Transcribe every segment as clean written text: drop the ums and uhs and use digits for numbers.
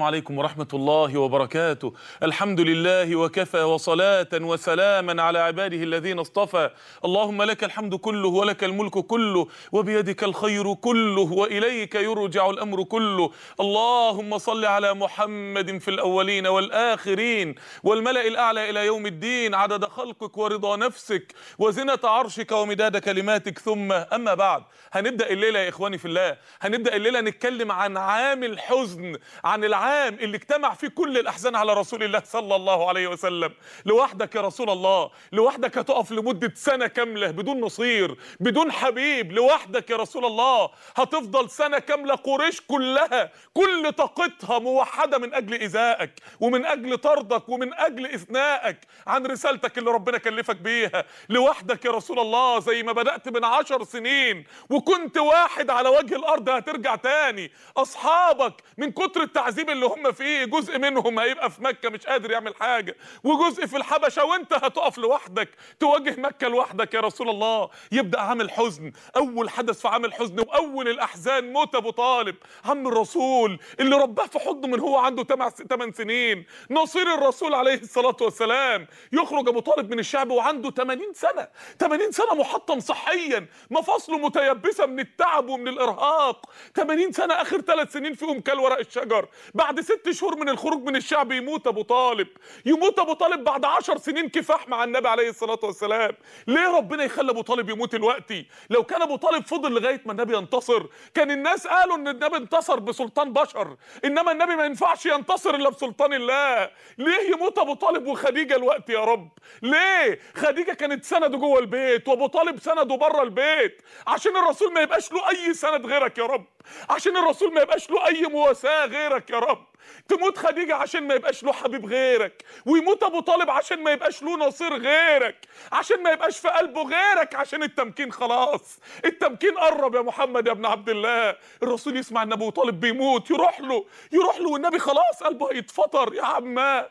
عليكم ورحمة الله وبركاته. الحمد لله وكفى، وصلاة وسلاما على عباده الذين اصطفى. اللهم لك الحمد كله ولك الملك كله وبيدك الخير كله وإليك يرجع الأمر كله. اللهم صل على محمد في الأولين والآخرين والملأ الأعلى إلى يوم الدين، عدد خلقك ورضا نفسك وزنة عرشك ومداد كلماتك. ثم أما بعد، هنبدأ الليلة يا إخواني في الله، هنبدأ الليلة نتكلم عن عام الحزن، عن العام اللي اجتمع فيه كل الأحزان على رسول الله صلى الله عليه وسلم. لوحدك يا رسول الله، لوحدك هتقف لمدة سنة كاملة بدون نصير، بدون حبيب. لوحدك يا رسول الله هتفضل سنة كاملة قريش كلها كل طاقتها موحدة من أجل إيذائك ومن أجل طردك ومن أجل إثنائك عن رسالتك اللي ربنا كلفك بيها. لوحدك يا رسول الله، زي ما بدأت من 10 سنين وكنت واحد على وجه الأرض هترجع تاني. أصحابك من كتر التعذيب اللي هم فيه، جزء منهم هيبقى في مكة مش قادر يعمل حاجة، وجزء في الحبشة، وانت هتقف لوحدك تواجه مكة لوحدك يا رسول الله. يبدأ عام الحزن، أول حدث في عام الحزن وأول الأحزان موت أبو طالب عم الرسول اللي رباه في حضنه من هو عنده 8 سنين، نصير الرسول عليه الصلاة والسلام. يخرج أبو طالب من الشعب وعنده 80 سنة، 80 سنة محطم صحيا، مفاصله متيبسة من التعب ومن الإرهاق. 80 سنة، آخر 3 سنين فيهم كل ورق الشجر. بعد 6 شهور من الخروج من الشعب يموت أبو طالب، يموت أبو طالب بعد 10 سنين كفاح مع النبي عليه الصلاة والسلام. ليه ربنا يخلي أبو طالب يموت دلوقتي؟ لو كان أبو طالب فضل لغاية ما النبي ينتصر، كان الناس قالوا إن النبي انتصر بسلطان بشر، إنما النبي ما ينفعش ينتصر إلا بسلطان الله. ليه يموت أبو طالب وخديجة الوقت يا رب؟ ليه؟ خديجة كانت سنده جوه البيت وأبو طالب سنده بره البيت، عشان الرسول ما يبقاش له أي سند غيرك يا رب، عشان الرسول ما يبقاش له أي مواساة غيرك يا رب. تموت خديجة عشان ما يبقاش له حبيب غيرك، ويموت أبو طالب عشان ما يبقاش له نصير غيرك، عشان ما يبقاش في قلبه غيرك، عشان التمكين خلاص، التمكين قرب يا محمد يا ابن عبد الله. الرسول يسمع ان أبو طالب بيموت، يروح له والنبي خلاص قلبه هيتفطر. يا عما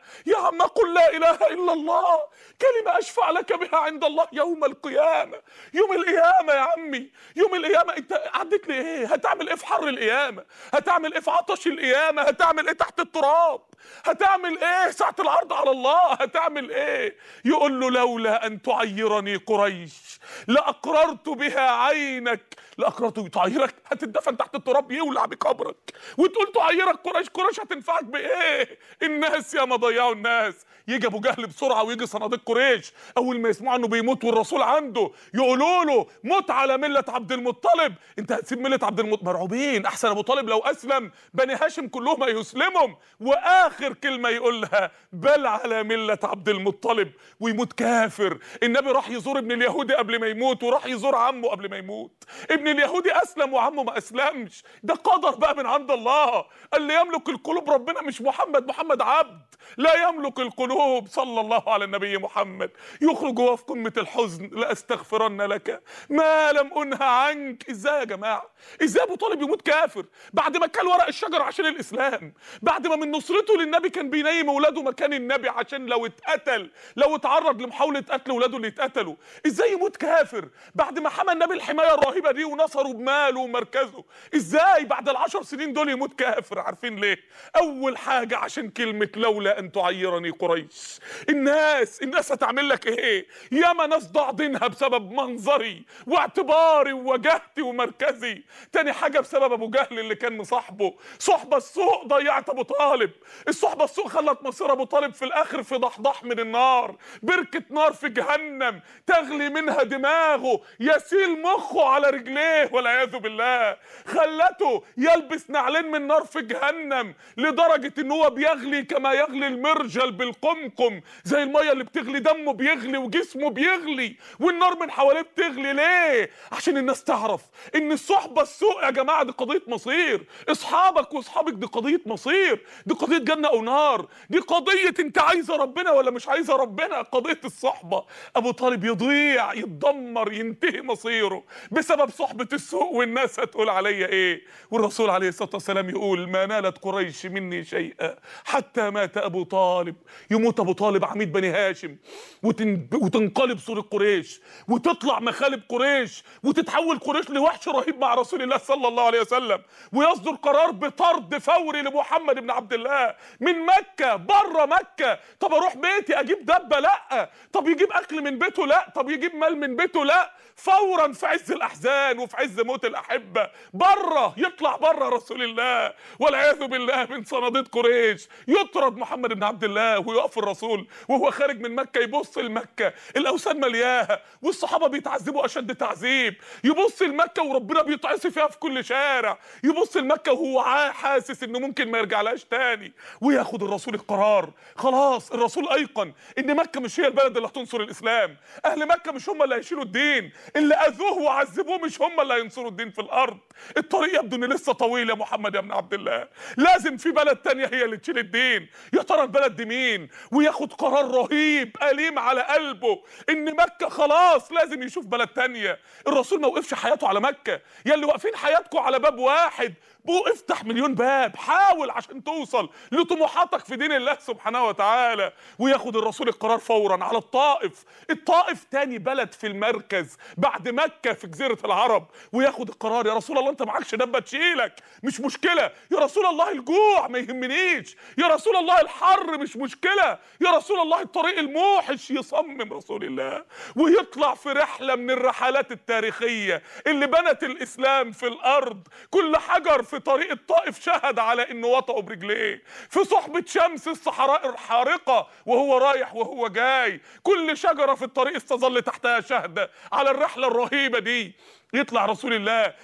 قل لا إله إلا الله، كلمة أشفع لك بها عند الله يوم القيامة. يوم القيامة يا عمي، يوم القيامة. انت عدت لي ايه؟ هتعمل ايه في حر القيامة؟ هتعمل ايه في عطش القيامة؟ هتعمل ايه تحت التراب؟ هتعمل ايه ساعة العرض على الله؟ هتعمل ايه؟ يقول له لولا ان تعيرني قريش لأقررت بها عينك. تعيرك؟ هتدفن تحت التراب يولع بقبرك وتقول تعيرك قريش؟ قريش هتنفعك بايه؟ الناس يا ما ضيعوا الناس. يجي ابو جهل بسرعه ويجي صناديق قريش، اول ما يسمعوا انه بيموت والرسول عنده يقولوا له موت على مله عبد المطلب. انت هتسيب مله عبد المطلب؟ مرعوبين، احسن ابو طالب لو اسلم بني هاشم كلهم هيسلمهم. واخر كلمه يقولها بل على مله عبد المطلب، ويموت كافر. النبي راح يزور ابن اليهودي قبل ما يموت، وراح يزور عمه قبل ما يموت. ابن اليهودي اسلم وعمه ما اسلمش. ده قدر بقى من عند الله. اللي يملك القلوب ربنا مش محمد عبد لا يملك القلوب. صلى الله على النبي محمد. يخرج وهو في قمة الحزن لأستغفرن لك ما لم أنه عنك. ازاي يا جماعة؟ ازاي ابو طالب يموت كافر بعد ما كان ورق الشجر عشان الاسلام، بعد ما من نصرته للنبي كان بينيم اولاده مكان النبي عشان لو اتقتل، لو اتعرض لمحاولة قتل اولاده اللي اتقتلوا؟ ازاي يموت كافر بعد ما حمى النبي الحماية الرهيبة دي ونصره بماله ومركزه؟ ازاي بعد ال10 سنين دول يموت كافر؟ عارفين ليه؟ اول حاجة عشان كلمة لولا ان تعيرني قريش. الناس هتعمل لك ايه؟ ياما ناس ضاع دينها بسبب منظري واعتباري ووجهتي ومركزي. تاني حاجة بسبب ابو جهل اللي كان مصاحبه. صحبة السوء ضيعت ابو طالب. الصحبة السوء خلت مصير ابو طالب في الاخر في ضحضح من النار، بركة نار في جهنم تغلي منها دماغه، يسيل مخه على رجليه والعياذ بالله. خلته يلبس نعلين من نار في جهنم لدرجة ان هو بيغلي كما يغلي المرجل بالقمقم، زي المية اللي بتغلي، دمه بيغلي وجسمه بيغلي والنار من حواليه بتغلي. ليه؟ عشان الناس تعرف ان الصحبة السوء يا جماعة دي قضية مصير. اصحابك واصحابك دي قضية مصير، دي قضية جنة او نار، دي قضية انت عايزة ربنا ولا مش عايزة ربنا. قضية الصحبة. ابو طالب يضيع، يتدمر، ينتهي مصيره بسبب صحبة السوء. والناس هتقول عليا ايه؟ والرسول عليه الصلاة والسلام يقول ما نالت قريش مني شيئا حتى مات ابو طالب. يموت ابو طالب عميد بني هاشم وتنقلب صورة قريش وتطلع مخالب قريش وتتحول قريش لوحش رهيب مع رسول الله صلى الله عليه وسلم، ويصدر قرار بطرد فوري لمحمد محمد بن عبد الله من مكة بره مكة. طب اروح بيتي اجيب دبة؟ لا. طب يجيب اكل من بيته؟ لا. طب يجيب مال من بيته؟ لا. فورا في عز الاحزان وفي عز موت الاحبة بره، يطلع بره رسول الله والعياذ بالله من صناديد قريش، يطرد محمد بن عبد الله ويقف الرسول وهو خارج من مكة يبص لمكة الاوثان ملياها والصحابة بيتعذبوا اشد تعذيب، يبص لمكة وربنا بيتعصي فيها في كل شارع، يبص لمكة وهو حاسس انه ممكن ما يرجعلهاش تاني، وياخد الرسول القرار. خلاص الرسول ايقن ان مكة مش هي البلد اللي هتنصر الاسلام، اهل مكة مش هم اللي هيشيلوا الدين، اللي اذوه وعذبوه مش هم اللي هينصروا الدين في الارض. الطريق يبدو ان لسه طويل يا محمد يا ابن عبد الله، لازم في بلد تانية هي اللي تشيل الدين. يا ترى البلد دي مين؟ وياخد قرار رهيب أليم على قلبه ان مكة خلاص لازم يشوف بلد تانية. الرسول ما وقفش حياته على مكة، يا اللي واقفين حياتكم على باب واحد، افتح مليون باب، حاول عشان توصل لطموحاتك في دين الله سبحانه وتعالى. وياخد الرسول القرار فورا على الطائف. الطائف تاني بلد في المركز بعد مكة في جزيرة العرب، وياخد القرار يا رسول الله انت معكش دبة تشيلك مش مشكلة، يا رسول الله الجوع ما يهمنيش، يا رسول الله الحر مش مشكلة، يا رسول الله الطريق الموحش. يصمم رسول الله ويطلع في رحلة من الرحلات التاريخية اللي بنت الإسلام في الأرض. كل حجر في طريق الطائف شهد على انه وطئه برجليه، في صحبة شمس الصحراء الحارقة وهو رايح وهو جاي، كل شجرة في الطريق استظل تحتها شهدة على الرحلة الرهيبة دي. يطلع رسول الله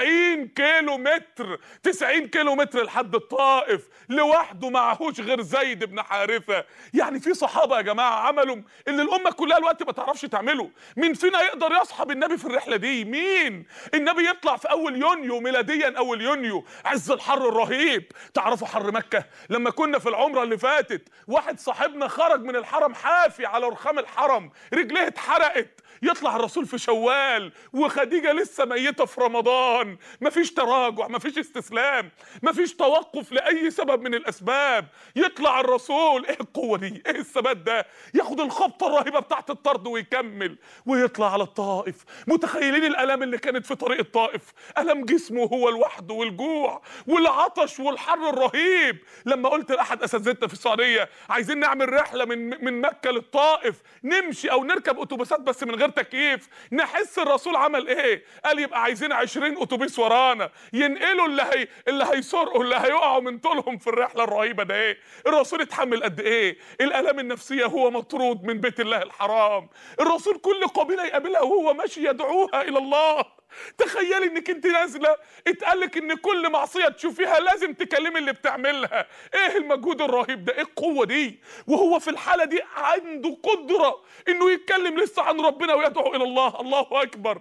90 كيلو متر، 90 كيلو متر لحد الطائف لوحده، معهوش غير زيد بن حارثة. يعني في صحابة يا جماعة عملوا اللي الأمة كلها الوقت ما تعرفش تعمله. مين فينا يقدر يصحب النبي في الرحلة دي؟ مين؟ النبي يطلع في أول يونيو ميلاديا، أول يونيو عز الحر الرهيب. تعرفوا حر مكة؟ لما كنا في العمرة اللي فاتت واحد صاحبنا خرج من الحرم حافي على رخام الحرم، رجليه اتحرقت. يطلع الرسول في شوال وخديجة لسه ميتة في رمضان، مفيش تراجع، مفيش استسلام، مفيش توقف لأي سبب من الأسباب. يطلع الرسول، ايه القوة دي؟ ايه الثبات ده؟ ياخد الخبطة الرهيبة بتاعت الطرد ويكمل ويطلع على الطائف. متخيلين الآلام اللي كانت في طريق الطائف؟ ألم جسمه هو لوحده، والجوع والعطش والحر الرهيب. لما قلت لأحد أساتذتنا في السعودية عايزين نعمل رحلة من مكة للطائف، نمشي أو نركب أتوبيسات بس من غير تكييف، نحس الرسول عمل ايه؟ قال يبقى عايزين 20 اتوبيس ورانا ينقلوا اللي هيسرقوا اللي هيقعوا من طولهم في الرحله الرهيبه ده. ايه الرسول اتحمل قد ايه الالام النفسيه هو مطرود من بيت الله الحرام. الرسول كل قبيله يقابلها وهو ماشي يدعوها الى الله. تخيلي انك انت نازله اتقالك ان كل معصيه تشوفيها لازم تكلمي اللي بتعملها. ايه المجهود الرهيب ده؟ ايه القوه دي؟ وهو في الحاله دي عنده قدره انه يتكلم لسه عن ربنا ويدعو الى الله. الله اكبر.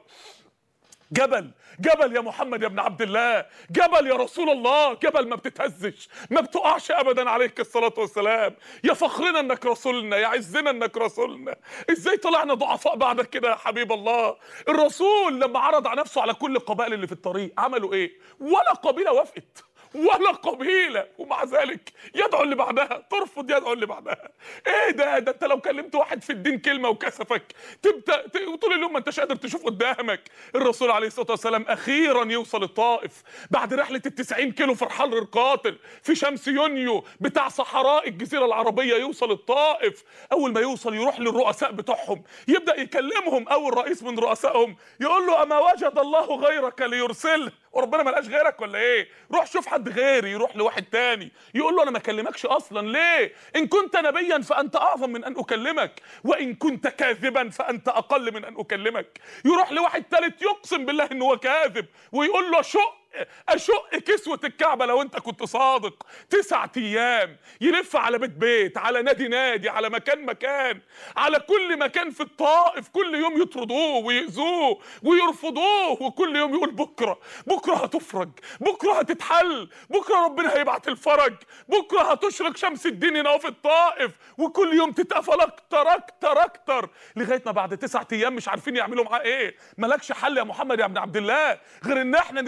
جبل يا محمد يا ابن عبد الله، جبل يا رسول الله، جبل ما بتتهزش ما بتقعش ابدا عليك الصلاه والسلام. يا فخرنا انك رسولنا، يا عزنا انك رسولنا. ازاي طلعنا ضعفاء بعدك كده يا حبيب الله؟ الرسول لما عرض على نفسه على كل القبائل اللي في الطريق عملوا ايه؟ ولا قبيله وافقت، ولا قبيله، ومع ذلك يدعو اللي بعدها، ترفض يدعو اللي بعدها. ايه ده انت لو كلمت واحد في الدين كلمه وكسفك تبدا طول اليوم ما انتش قادر تشوف قدامك. الرسول عليه الصلاه والسلام اخيرا يوصل الطائف بعد رحله ال90 كيلو في الحر القاتل في شمس يونيو بتاع صحراء الجزيره العربيه. يوصل الطائف، اول ما يوصل يروح للرؤساء بتوعهم يبدا يكلمهم. اول رئيس من رؤسائهم يقول له اما وجد الله غيرك ليرسله؟ وربنا ما لقاش غيرك ولا ايه؟ روح شوف حد غيري. يروح لواحد تاني يقول له انا ما اكلمكش اصلا ليه؟ ان كنت نبيا فانت اعظم من ان اكلمك، وان كنت كاذبا فانت اقل من ان اكلمك. يروح لواحد تالت يقسم بالله ان هو كاذب ويقول له اشق كسوة الكعبة لو انت كنت صادق. 9 ايام يلف على بيت على نادي على مكان على كل مكان في الطائف. كل يوم يطردوه ويؤذوه ويرفضوه، وكل يوم يقول بكرة هتفرج، بكرة هتتحل، بكرة ربنا هيبعت الفرج، بكرة هتشرق شمس الدين هنا في الطائف. وكل يوم تتقفل اكتر لغاية ما بعد 9 ايام مش عارفين يعملوا معاه ايه. مالكش حل يا محمد يا ابن عبد الله غير ان احنا نرميك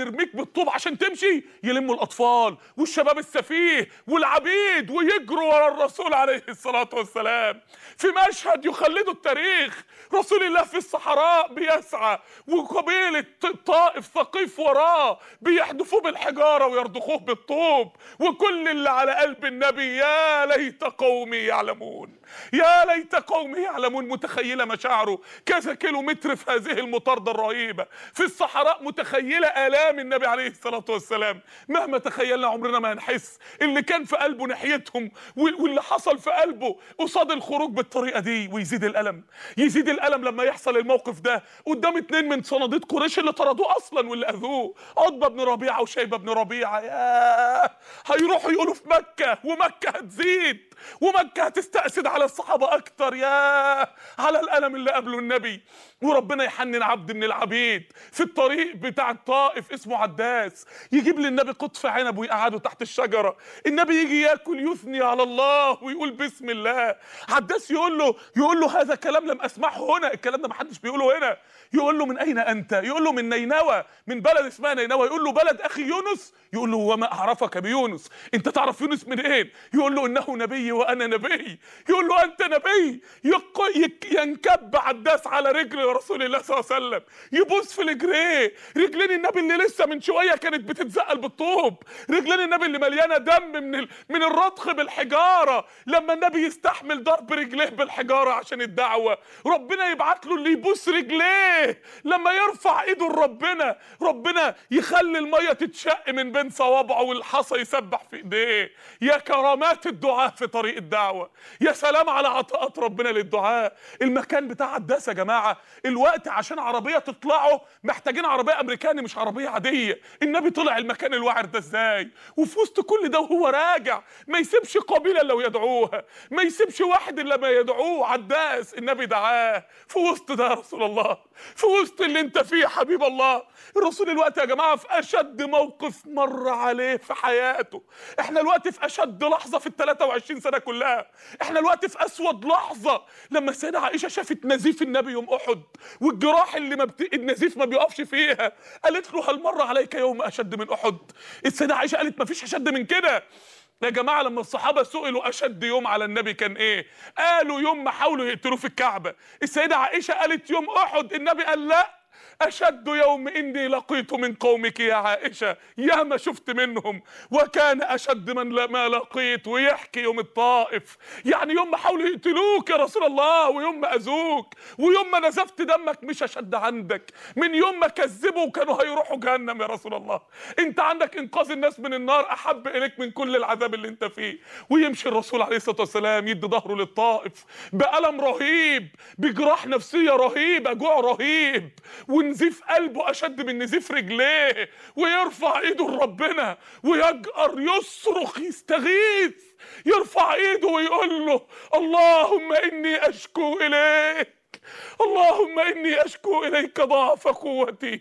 الطوب عشان تمشي، يلموا الاطفال والشباب السفيه والعبيد ويجروا ورا الرسول عليه الصلاه والسلام. في مشهد يخلده التاريخ، رسول الله في الصحراء بيسعى وقبيله طائف ثقيف وراه بيحدفوه بالحجاره ويرضخوه بالطوب، وكل اللي على قلب النبي يا ليت قومي يعلمون، يا ليت قومي يعلمون. متخيله مشاعره كذا كيلو متر في هذه المطارده الرهيبه في الصحراء، متخيله الام النبي عليه الصلاه والسلام. مهما تخيلنا عمرنا ما هنحس اللي كان في قلبه ناحيتهم واللي حصل في قلبه قصاد الخروج بالطريقه دي. ويزيد الالم، يزيد الالم لما يحصل الموقف ده قدام 2 من صناديد قريش اللي طردوه اصلا واللي اذوه، عتبه بن ربيعه وشيبه بن ربيعه. ياه، هيروحوا يقولوا في مكه، ومكه هتزيد، ومكه هتستأسد على الصحابه اكتر. ياه على الالم اللي قبله النبي. وربنا يحنن عبد من العبيد في الطريق بتاع الطائف اسمه عداس، يجيب للنبي قطف عنب ويقعده تحت الشجره، النبي يجي ياكل يثني على الله ويقول بسم الله. عداس يقول له هذا كلام لم اسمعه هنا، الكلام ده ما حدش بيقوله هنا. يقول له من اين انت؟ يقول له من نينوى، من بلد اسمها نينوى. يقول له بلد اخي يونس؟ يقول له وما اعرفك بيونس، انت تعرف يونس منين؟ إيه؟ يقول له انه نبي وانا نبي. يقول له انت نبي؟ ينكب عداس على رجل رسول الله صلى الله عليه وسلم، يبوس في رجليه، رجلين النبي اللي لسه من شويه كانت بتتزقل بالطوب، رجلين النبي اللي مليانه دم من الرضخ بالحجاره. لما النبي يستحمل ضرب رجليه بالحجاره عشان الدعوه، ربنا يبعت له اللي يبوس رجليه. لما يرفع ايده لربنا، ربنا يخلي الميه تتشق من بين صوابعه والحصى يسبح في ايديه. يا كرامات الدعاء في طريق الدعوه، يا سلام على عطاءات ربنا للدعاء. المكان بتاع عداس يا جماعه الوقت عشان عربيه تطلعوا محتاجين عربيه امريكاني مش عربيه عاديه. النبي طلع المكان الوعر ده ازاي؟ وفي وسط كل ده وهو راجع ما يسيبش قبيله الا ويدعوها، ما يسيبش واحد الا ما يدعوه. عداس النبي دعاه في وسط ده يا رسول الله، في وسط اللي انت فيه يا حبيب الله. الرسول الوقت يا جماعه في اشد موقف مر عليه في حياته. احنا الوقت في اشد لحظه في ال 23 سنه كلها، احنا الوقت في اسود لحظه لما السيده عائشه شافت نزيف النبي يوم احد والجراح اللي النزيف ما بيقفش فيها. قالت له هل مر عليك يوم اشد من احد؟ السيده عائشه قالت ما فيش اشد من كده. يا جماعه لما الصحابه سئلوا اشد يوم على النبي كان ايه؟ قالوا يوم ما حاولوا يقتلوه في الكعبه. السيده عائشه قالت يوم احد، النبي قال لا، أشد يوم إني لقيت من قومك يا عائشة، يا ما شفت منهم، وكان أشد ما لقيت. ويحكي يوم الطائف، يعني يوم ما حاولوا يقتلوك يا رسول الله، ويوم ما أذوك، ويوم ما نزفت دمك مش أشد عندك من يوم ما كذبوا وكانوا هيروحوا جهنم يا رسول الله. أنت عندك إنقاذ الناس من النار أحب إليك من كل العذاب اللي أنت فيه. ويمشي الرسول عليه الصلاة والسلام يدي ظهره للطائف بألم رهيب، بجراح نفسية رهيبة، جوع رهيب، ونزيف قلبه اشد من نزيف رجليه، ويرفع ايده لربنا ويجأر يصرخ يستغيث، يرفع ايده ويقول له اللهم اني اشكو اليك، اللهم اني اشكو اليك ضعف قوتي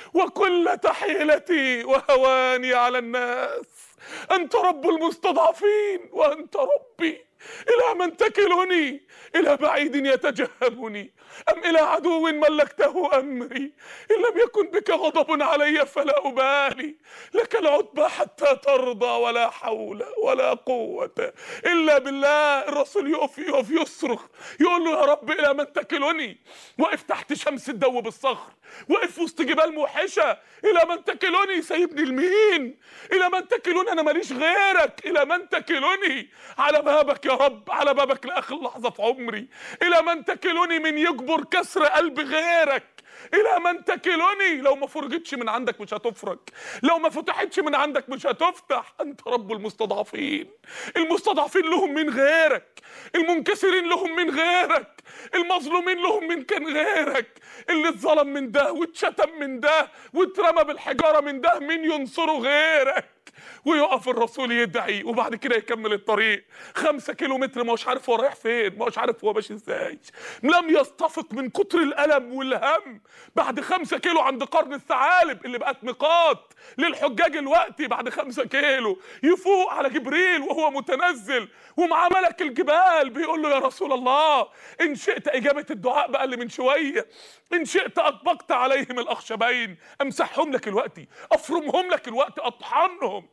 وقلة حيلتي وهواني على الناس. انت رب المستضعفين وانت ربي، إلى من تكلني؟ إلى بعيد يتجهمني أم إلى عدو ملكته أمري؟ إن لم يكن بك غضب علي فلا أبالي، لك العتبى حتى ترضى، ولا حول ولا قوة إلا بالله. الرسول يقف يصرخ يقول له يا رب إلى من تكلني؟ وقف تحت شمس الدو بالصخر، وقف وسط جبال موحشة، إلى من تكلني؟ سايبني لمين؟ إلى من تكلني؟ أنا ماليش غيرك، إلى من تكلني؟ على بابك يا رب، على بابك لآخر لحظة في عمري. إلى من تكلني من يجبر كسر قلب غيرك؟ إلى من تكلني؟ لو ما فرجتش من عندك مش هتفرج، لو ما فتحتش من عندك مش هتفتح. أنت رب المستضعفين، المستضعفين لهم من غيرك، المنكسرين لهم من غيرك، المظلومين لهم من كان غيرك، اللي اتظلم من ده واتشتم من ده واترمى بالحجارة من ده، مين ينصره غيرك؟ ويقف الرسول يدعي، وبعد كده يكمل الطريق 5 كيلومتر، ما هوش عارف هو رايح فين، ما هوش عارف هو ماشي ازاي، لم يستفق من كتر الألم والهم بعد 5 كيلو عند قرن الثعالب اللي بقت ميقات للحجاج الوقتي، بعد 5 كيلو يفوق على جبريل وهو متنزل ومعاه ملك الجبال بيقول له يا رسول الله ان شئت اجابه الدعاء بقى اللي من شويه، ان شئت اطبقت عليهم الاخشبين، امسحهم لك الوقتي، افرمهم لك الوقت، اطحنهم.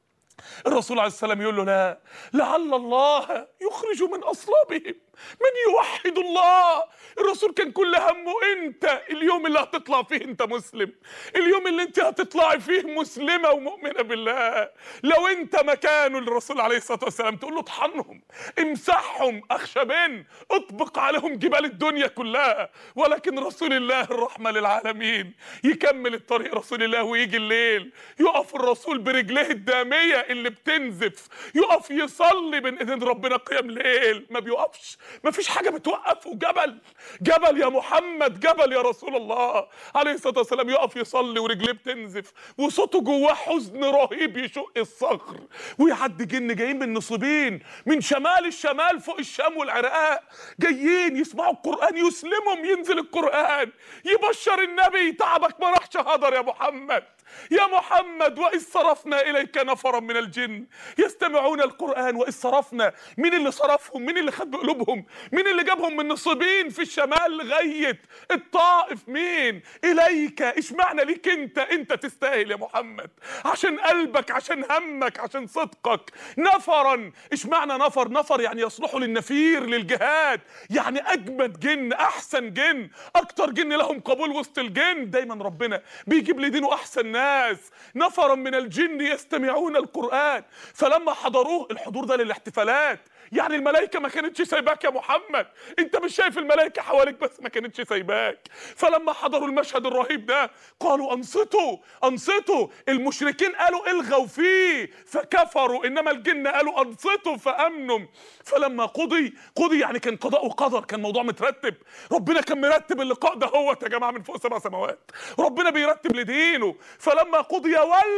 الرسول عليه السلام يقول له لا، لعل الله يخرج من اصلابهم من يوحد الله. الرسول كان كل همه انت اليوم اللي هتطلع فيه انت مسلم، اليوم اللي انت هتطلعي فيه مسلمه ومؤمنه بالله. لو انت مكانه الرسول عليه الصلاه والسلام تقول له اطحنهم، امسحهم اخشبين، اطبق عليهم جبال الدنيا كلها. ولكن رسول الله الرحمه للعالمين يكمل الطريق رسول الله، ويجي الليل يقف الرسول برجليه الداميه اللي بتنزف، يقف يصلي بين ايدين ربنا قيام ليل، ما بيوقفش، ما فيش حاجه بتوقفه. جبل جبل يا محمد، جبل يا رسول الله عليه الصلاه والسلام، يقف يصلي ورجليه بتنزف وصوته جواه حزن رهيب يشق الصخر. ويعدي جن جايين من نصيبين من شمال الشمال فوق الشام والعراق، جايين يسمعوا القران، يسلمهم، ينزل القران يبشر النبي تعبك ما راحش هدر يا محمد، يا محمد. وإذ صرفنا إليك نفرا من الجن يستمعون القرآن. وإذ صرفنا، مين اللي صرفهم؟ مين اللي خد بقلوبهم؟ مين اللي جابهم من نصيبين في الشمال لغاية الطائف؟ مين؟ إليك. اشمعنى ليك انت؟ انت تستاهل يا محمد، عشان قلبك، عشان همك، عشان صدقك. نفرا، اشمعنى نفر؟ نفر يعني يصلحوا للنفير، للجهاد، يعني أجمد جن، أحسن جن، أكتر جن لهم قبول وسط الجن. دايما ربنا بيجيب لدينه أحسن ناس. نفرا من الجن يستمعون القرآن فلما حضروه. الحضور ده للاحتفالات، يعني الملائكة ما كانتش سايباك يا محمد، انت مش شايف الملائكة حواليك بس ما كانتش سايباك. فلما حضروا المشهد الرهيب ده قالوا انصتوا انصتوا. المشركين قالوا الغوا فيه فكفروا، انما الجن قالوا انصتوا فامنوا. فلما قضي يعني كان قضاء وقدر، كان موضوع مترتب، ربنا كان مرتب اللقاء ده هو يا جماعة من فوق 7 سماوات، ربنا بيرتب لدينه. فلما قضي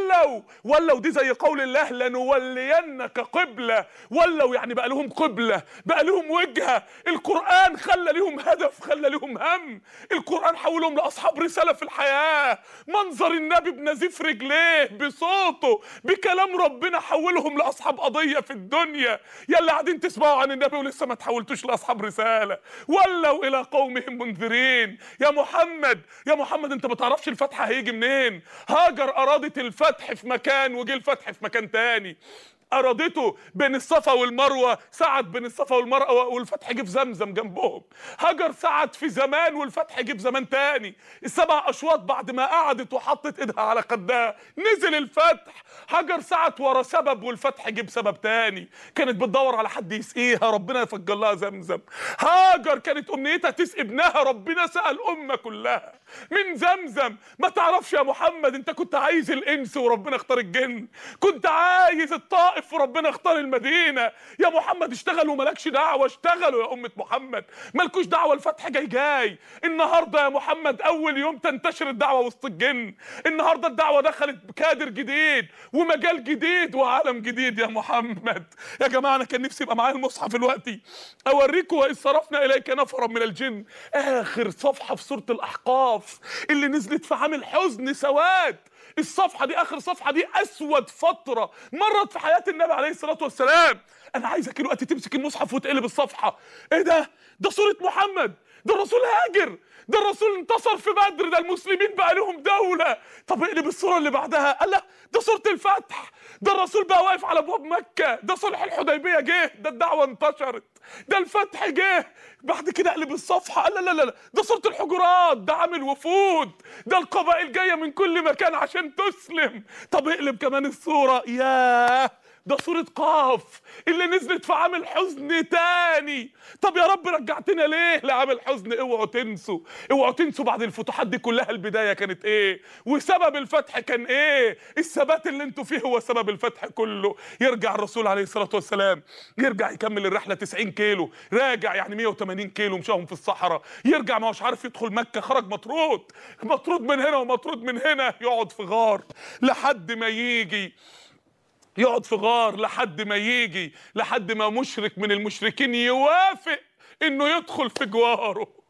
ولوا دي زي قول الله لنولينك قبلة. ولوا يعني بقى لهم قبلة، بقى لهم وجهة. القرآن خلى لهم هدف، خلى لهم هم. القرآن حولهم لأصحاب رسالة في الحياة. منظر النبي بنزيف رجليه، بصوته، بكلام ربنا حولهم لأصحاب قضية في الدنيا. يلا قاعدين تسمعوا عن النبي ولسه ما تحولتوش لأصحاب رسالة. ولوا إلى قومهم منذرين. يا محمد يا محمد، انت ما تعرفش الفتح هيجي منين. هاجر أرادت الفتح في مكان وجه الفتح في مكان تاني. أرادته بين الصفا والمروة، سعد بين الصفا والمروة والفتح جه في زمزم جنبهم. هاجر سعد في زمان والفتح جه في زمان تاني. ال7 أشواط بعد ما قعدت وحطت ايدها على خدها نزل الفتح. هاجر سعد ورا سبب والفتح جه بسبب تاني. كانت بتدور على حد يسقيها، ربنا يفجر لها زمزم. هاجر كانت أمنيتها تسقي ابنها، ربنا سقى الأمة كلها من زمزم. ما تعرفش يا محمد، انت كنت عايز الإنس وربنا اختار الجن، كنت عايز الطائف وربنا اختار المدينة. يا محمد اشتغل وملكش دعوة، اشتغلوا يا أمة محمد، مالكوش دعوة، الفتح جاي. النهاردة يا محمد أول يوم تنتشر الدعوة وسط الجن. النهاردة الدعوة دخلت بكادر جديد ومجال جديد وعالم جديد يا محمد. يا جماعة أنا كان نفسي يبقى معايا المصحف دلوقتي أوريكم. وإذ صرفنا إليك نفرا من الجن، آخر صفحة في سورة الأحقاف اللي نزلت في عام الحزن سواد. الصفحة دي، آخر صفحة دي، أسود فترة مرت في حياة النبي عليه الصلاة والسلام. أنا عايزك دلوقتي تمسك المصحف وتقلب الصفحة. إيه ده؟ ده سورة محمد، ده الرسول هاجر، ده الرسول انتصر في بدر، ده المسلمين بقى لهم دولة. طب اقلب الصورة اللي بعدها، قال لا ده سورة الفتح، ده الرسول بقى واقف على ابواب مكة، ده صلح الحديبية جه، ده الدعوة انتشرت، ده الفتح جه. بعد كده اقلب الصفحة، قال لا لا لا ده سورة الحجرات، ده عامل وفود، ده القبائل جاية من كل مكان عشان تسلم. طب اقلب كمان الصورة، ياه ده سورة قاف اللي نزلت في عام الحزن تاني. طب يا رب رجعتنا ليه لعام الحزن؟ اوعوا تنسوا، اوعوا تنسوا بعد الفتوحات دي كلها البداية كانت ايه وسبب الفتح كان ايه. الثبات اللي انتوا فيه هو سبب الفتح كله. يرجع الرسول عليه الصلاة والسلام، يرجع يكمل الرحلة 90 كيلو، راجع يعني 180 كيلو مشاهم في الصحراء. يرجع ما هوش عارف يدخل مكة، خرج مطرود من هنا ومطرود من هنا. يقعد في غار لحد ما يجي، يقعد في غار لحد ما مشرك من المشركين يوافق انه يدخل في جواره.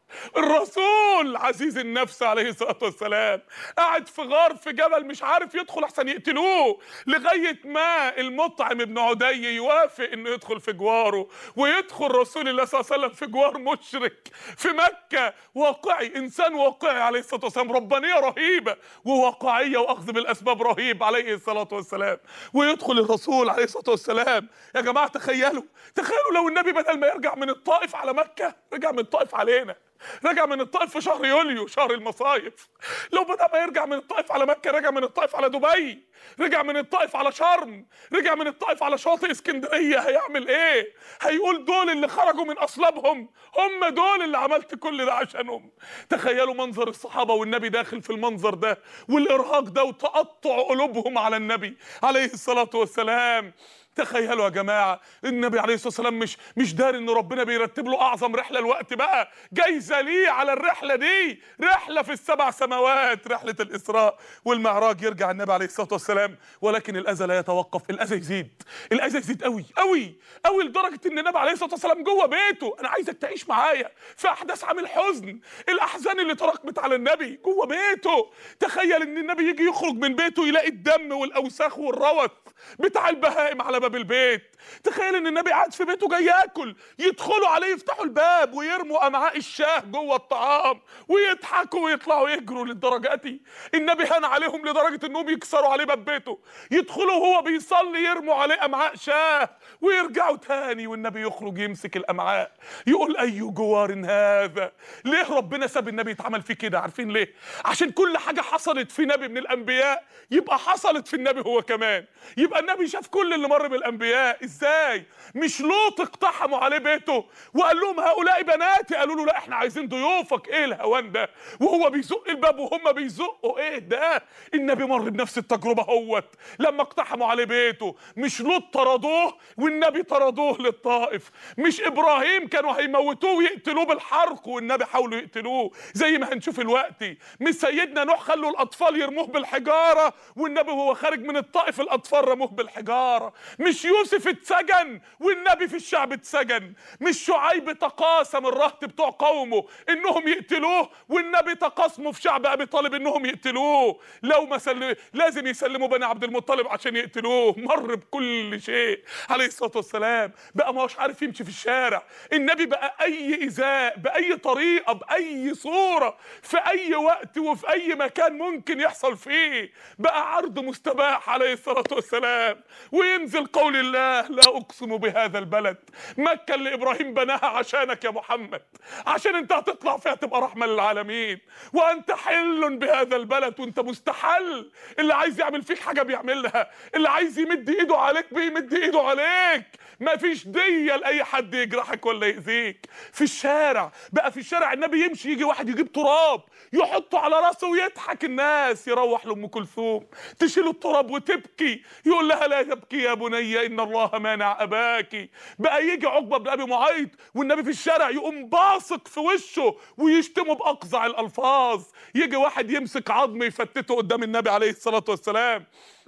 الرسول عزيز النفس عليه الصلاة والسلام قاعد في غار في جبل مش عارف يدخل احسن يقتلوه، لغاية ما المطعم ابن عدي يوافق انه يدخل في جواره، ويدخل رسول الله صلى الله عليه وسلم في جوار مشرك في مكة. واقعي، انسان واقعي عليه الصلاة والسلام، ربانية رهيبة وواقعية واخذ بالاسباب رهيب عليه الصلاة والسلام. ويدخل الرسول عليه الصلاة والسلام. يا جماعة تخيلوا لو النبي بدل ما يرجع من الطائف على مكة رجع من الطائف علينا، رجع من الطائف في شهر يوليو شهر المصايف. لو بدأ ما يرجع من الطائف على مكة رجع من الطائف على دبي، رجع من الطائف على شرم، رجع من الطائف على شاطئ اسكندرية، هيعمل ايه؟ هيقول دول اللي خرجوا من اصلابهم هم دول اللي عملت كل ده عشانهم. تخيلوا منظر الصحابة والنبي داخل في المنظر ده والارهاق ده وتقطع قلوبهم على النبي عليه الصلاة والسلام. تخيلوا يا جماعه النبي عليه الصلاه والسلام مش داري ان ربنا بيرتب له اعظم رحله الوقت بقى جايزه ليه على الرحله دي، رحله في السبع سماوات، رحله الاسراء والمعراج. يرجع النبي عليه الصلاه والسلام ولكن الاذى لا يتوقف، الاذى يزيد، الاذى يزيد قوي قوي قوي لدرجه ان النبي عليه الصلاه والسلام جوه بيته. انا عايزك تعيش معايا في احداث عام الحزن، الاحزان اللي تراكمت على النبي جوه بيته. تخيل ان النبي يجي يخرج من بيته يلاقي الدم والاوساخ والروث بتاع البهائم على باب البيت. تخيل ان النبي قاعد في بيته جاي ياكل، يدخلوا عليه يفتحوا الباب ويرموا امعاء الشاه جوه الطعام ويضحكوا ويطلعوا يجروا. للدرجه دي النبي هان عليهم لدرجه انهم يكسروا عليه باب بيته، يدخلوا وهو بيصلي يرموا عليه امعاء شاه ويرجعوا تاني، والنبي يخرج يمسك الامعاء يقول اي جوار هذا. ليه ربنا ساب النبي يتعمل فيه كده؟ عارفين ليه؟ عشان كل حاجه حصلت في نبي من الانبياء يبقى حصلت في النبي هو كمان، يبقى النبي شاف كل اللي مر بالانبياء. ازاي؟ مش لوط اقتحموا عليه بيته وقال لهم هؤلاء بناتي، قالوا له لا احنا عايزين ضيوفك. ايه الهوان ده؟ وهو بيزق الباب وهم بيزقوا، ايه ده؟ النبي مر بنفس التجربه اهوت لما اقتحموا عليه بيته. مش لوط طردوه والنبي طردوه للطائف، مش ابراهيم كانوا هيموتوه ويقتلوه بالحرق والنبي حاولوا يقتلوه زي ما هنشوف الوقتي، مش سيدنا نوح خلوا الاطفال يرموه بالحجاره والنبي وهو خارج من الطائف الاطفال رموه بالحجاره، مش يوسف اتسجن والنبي في الشعب اتسجن، مش شعيب تقاسم الرهط بتوع قومه انهم يقتلوه والنبي تقاسموا في شعب ابي طالب انهم يقتلوه، لو ما لازم يسلموا بني عبد المطلب عشان يقتلوه. مر بكل شيء عليه الصلاه والسلام، بقى ما هوش عارف يمشي في الشارع. النبي بقى اي ايذاء باي طريقه باي صوره في اي وقت وفي اي مكان ممكن يحصل فيه بقى عرض مستباح عليه الصلاه والسلام. وينزل قول الله لا اقسم بهذا البلد، مكه اللي ابراهيم بناها عشانك يا محمد، عشان انت هتطلع فيها تبقى رحمه للعالمين، وانت حل بهذا البلد وانت مستحل. اللي عايز يعمل فيك حاجه بيعملها، اللي عايز يمد ايده عليك بيمد ايده عليك، ما فيش ديه لاي حد يجرحك ولا يأذيك. في الشارع بقى، في الشارع النبي يمشي يجي واحد يجيب تراب يحطه على راسه ويضحك الناس، يروح لام كلثوم تشيل التراب وتبكي يقول لها لا تبكي يا بني ان الله مانع اباكي. بقى يجي عقبه بن ابي معيط والنبي في الشارع يقوم باصق في وشه ويشتمه باقذع الالفاظ، يجي واحد يمسك عظم يفتته قدام النبي عليه الصلاه والسلام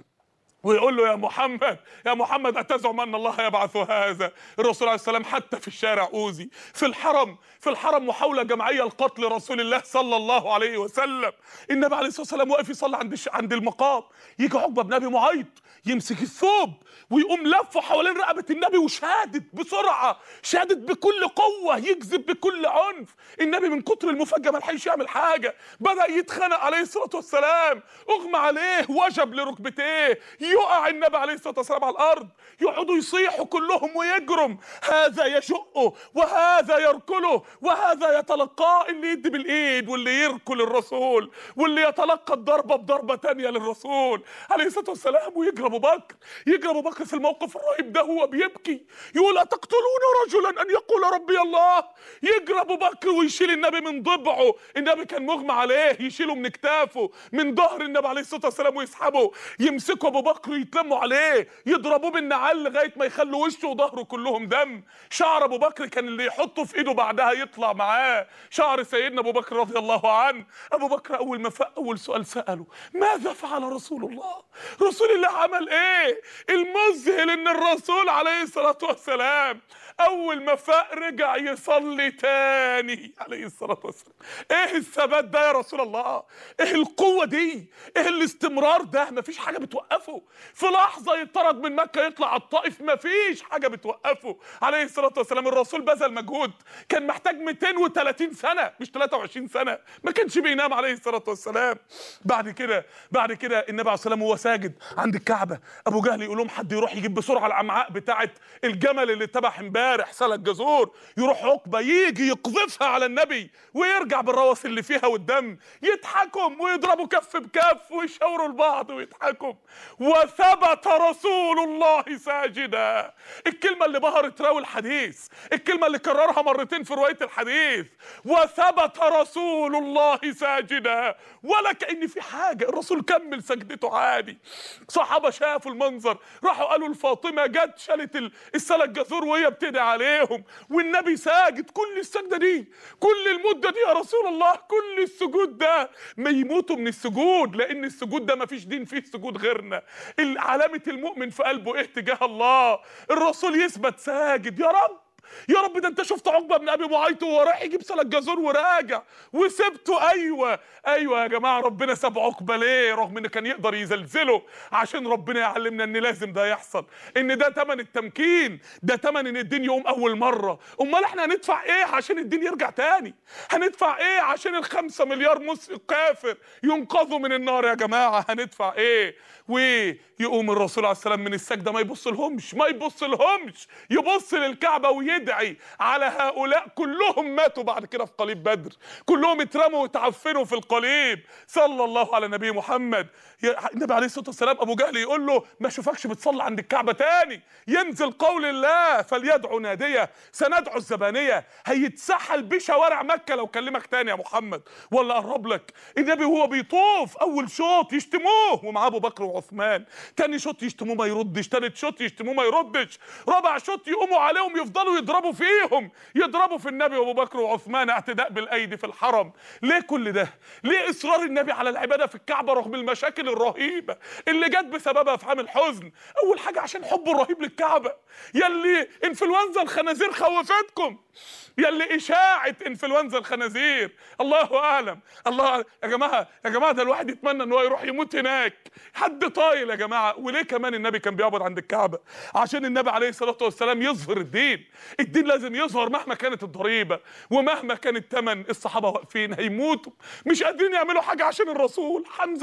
ويقول له يا محمد أتزعم أن الله يبعث هذا؟ الرسول عليه السلام حتى في الشارع أوذي، في الحرم محاولة جماعية لقتل رسول الله صلى الله عليه وسلم. النبي عليه الصلاة والسلام واقف يصلي عند المقام، يجي عقبة بن أبي معيط يمسك الثوب ويقوم لفه حوالين رقبة النبي وشادد بسرعة، شادد بكل قوة، يجذب بكل عنف. النبي من كتر المفاجأة ما لحقش يعمل حاجة، بدأ يتخنق عليه الصلاة والسلام، أغمى عليه، وجب لركبتيه، يقع النبي عليه الصلاة والسلام على الأرض، يقعدوا يصيحوا كلهم ويجرم، هذا يشقه وهذا يركله وهذا يتلقاه، اللي يدي بالإيد واللي يركل الرسول واللي يتلقى الضربة بضربة تانية للرسول عليه الصلاة والسلام. ويجري أبو بكر في الموقف الرهيب ده هو بيبكي يقول أتقتلون رجلا أن يقول ربي الله؟ يجري أبو بكر ويشيل النبي من ضبعه، النبي كان مغمى عليه، يشيله من كتافه من ظهر النبي عليه الصلاة والسلام ويسحبه، يمسكه أبو بكر بكر يتلموا عليه يضربوه بالنعال لغايه ما يخلوا وشه وظهره كلهم دم. شعر ابو بكر كان اللي يحطه في ايده بعدها يطلع معاه شعر سيدنا ابو بكر رضي الله عنه. ابو بكر اول ما فاق اول سؤال ساله: ماذا فعل رسول الله؟ رسول الله عمل ايه؟ المذهل ان الرسول عليه الصلاه والسلام اول ما فاق رجع يصلي تاني عليه الصلاه والسلام. ايه الثبات ده يا رسول الله؟ ايه القوه دي؟ ايه الاستمرار ده؟ مفيش حاجه بتوقفه. في لحظه يطرد من مكه يطلع على الطائف مفيش حاجه بتوقفه عليه الصلاه والسلام. الرسول بذل مجهود كان محتاج 230 سنه مش 23 سنه، ما كانش بينام عليه الصلاه والسلام. بعد كده النبي عليه الصلاه والسلام وهو ساجد عند الكعبه ابو جهل يقول لهم حد يروح يجيب بسرعه الامعاء بتاعه الجمل اللي اتذبح امبارح سلة جزور. يروح عقبه يجي يقذفها على النبي ويرجع بالروث اللي فيها والدم. يضحكوا ويضربوا كف بكف ويشاوروا لبعض ويضحكوا. وثبت رسول الله ساجدا. الكلمه اللي بهرت راوي الحديث، الكلمه اللي كررها مرتين في روايه الحديث: وثبت رسول الله ساجدا. ولا كأن في حاجه، الرسول كمل سجدته عادي. صحابه شافوا المنظر راحوا قالوا لفاطمه، جت شالت السلة الجزور وهي بتدعي عليهم والنبي ساجد. كل السجده دي، كل المده دي يا رسول الله، كل السجود ده ما يموتوا من السجود، لان السجود ده ما فيش دين فيه سجود غيرنا. علامه المؤمن في قلبه ايه تجاه الله؟ الرسول يثبت ساجد. يا رب يا رب، ده انت شفت عقبه بن ابي معيط وهو رايح يجيب سلة جزور وراجع وسبته. ايوه يا جماعه، ربنا ساب عقبه ليه؟ رغم ان كان يقدر يزلزله، عشان ربنا يعلمنا ان لازم ده يحصل، ان ده ثمن التمكين، ده ثمن ان الدين يقوم اول مره. امال احنا هندفع ايه عشان الدين يرجع تاني؟ هندفع ايه عشان ال5 مليار كافر ينقذوا من النار يا جماعه؟ هندفع ايه؟ ويقوم الرسول عليه السلام من السجده ما يبص لهمش، يبص للكعبه ويدعي على هؤلاء. كلهم ماتوا بعد كده في قليب بدر، كلهم اترموا وتعفنوا في القليب. صلى الله على نبي محمد. النبي عليه الصلاه والسلام ابو جهل يقول له: ما اشوفكش بتصلي عند الكعبه تاني. ينزل قول الله: فليدعو ناديه سندعو الزبانيه. هيتسحل بشوارع مكه لو كلمك تاني يا محمد ولا قرب لك. النبي وهو بيطوف اول شوط يشتموه ومعاه ابو بكر وعثمان، تاني شوط يشتموه ما يردش، تالت شوط يشتموه ما يردش، رابع شوط يقوموا عليهم يفضلوا يضربوا فيهم، يضربوا في النبي وابو بكر وعثمان اعتداء بالايدي في الحرم. ليه كل ده؟ ليه اصرار النبي على العباده في الكعبه رغم المشاكل الرهيبه اللي جت بسببها في عام الحزن؟ اول حاجه عشان حبه الرهيب للكعبه. يلي انفلونزا الخنازير خوفتكم، يلي اشاعه انفلونزا الخنازير الله اعلم. يا جماعه ده الواحد يتمنى ان هو يروح يموت هناك. حد طايل يا جماعه. وليه كمان النبي كان بيعبد عند الكعبه؟ عشان النبي عليه الصلاه والسلام يظهر الدين لازم يظهر مهما كانت الضريبه ومهما كان الثمن. الصحابه واقفين هيموتوا مش قادرين يعملوا حاجه عشان الرسول. حمزه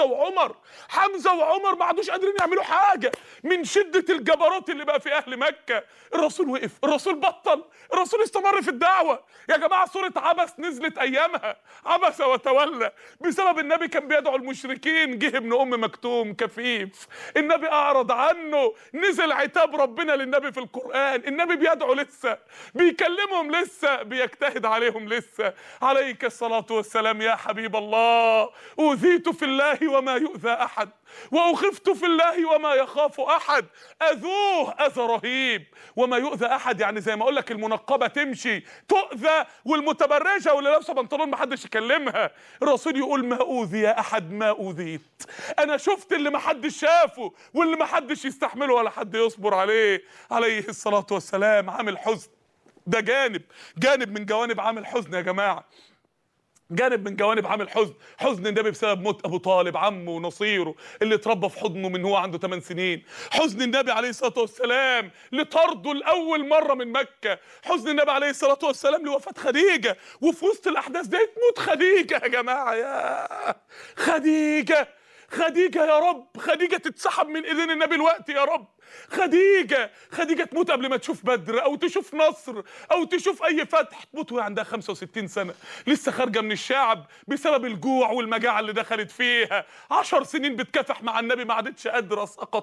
وعمر ما عادوش قادرين يعملوا حاجه من شده الجبروت اللي بقى في اهل مكه. الرسول وقف، الرسول بطل، الرسول استمر في الدعوه. يا جماعه سوره عبس نزلت ايامها، عبس وتولى بسبب النبي كان بيدعو المشركين. جه ابن ام مكتوم كفيف، النبي اعرض عنه، نزل عتاب ربنا للنبي في القران. النبي بيدعو لسه، بيكلمهم لسه، بيجتهد عليهم لسه. عليك الصلاه والسلام يا حبيب الله. اوذيت في الله وما يؤذى احد، واخفت في الله وما يخاف احد. اذوه اذى رهيب وما يؤذى احد، يعني زي ما اقول لك المنقبه تمشي تؤذى والمتبرجه واللي لابسه بنطلون ما حدش يكلمها. الرسول يقول: ما اوذي احد ما اوذيت. انا شفت اللي ما حدش شافه واللي ما حدش يستحمله ولا حد يصبر عليه عليه الصلاه والسلام. عام الحزن ده جانب من جوانب عام الحزن يا جماعه، جانب من جوانب عام الحزن. حزن النبي بسبب موت ابو طالب عمه ونصيره اللي اتربى في حضنه من هو عنده 8 سنين. حزن النبي عليه الصلاه والسلام لطرده لاول مره من مكه. حزن النبي عليه الصلاه والسلام لوفاه خديجه، وفي وسط الاحداث دي تموت خديجه يا جماعه. يا خديجه يا رب، خديجه تتسحب من ايدين النبي الوقت يا رب. خديجة تموت قبل ما تشوف بدر او تشوف نصر او تشوف اي فتح، تموت وهي عندها 65 سنة لسه خارجة من الشعب بسبب الجوع والمجاعة اللي دخلت فيها. 10 سنين بتكافح مع النبي ما عادتش قادرة،